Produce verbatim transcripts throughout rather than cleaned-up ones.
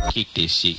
Kick this shit.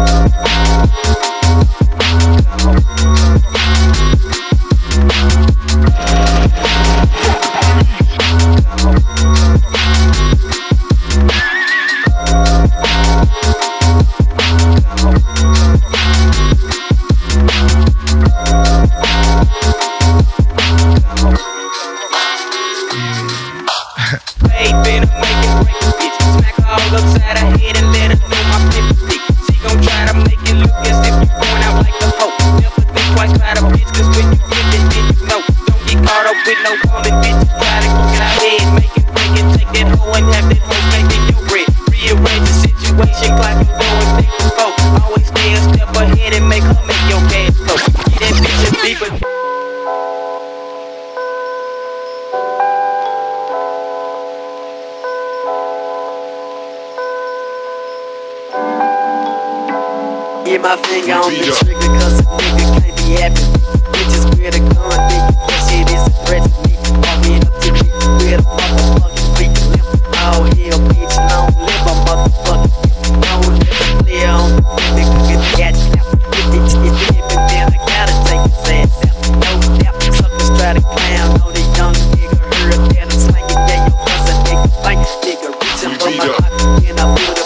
Get my finger on the trigger, cause a nigga can't be happy. Bitches with a gun, think that shit is a threat to me. Walking up to me with a motherfucking weak limp. Oh hell, bitch, I don't live a motherfucking limp. No nigga clear on the nigga, get the gadget out. If this shit dippin', then I gotta take his ass out. No doubt, suckers try to clown on the young nigga. Heard that I'm slanging, yeah, yo, cause a nigga bang. Nigga reaching for my pocket, and I put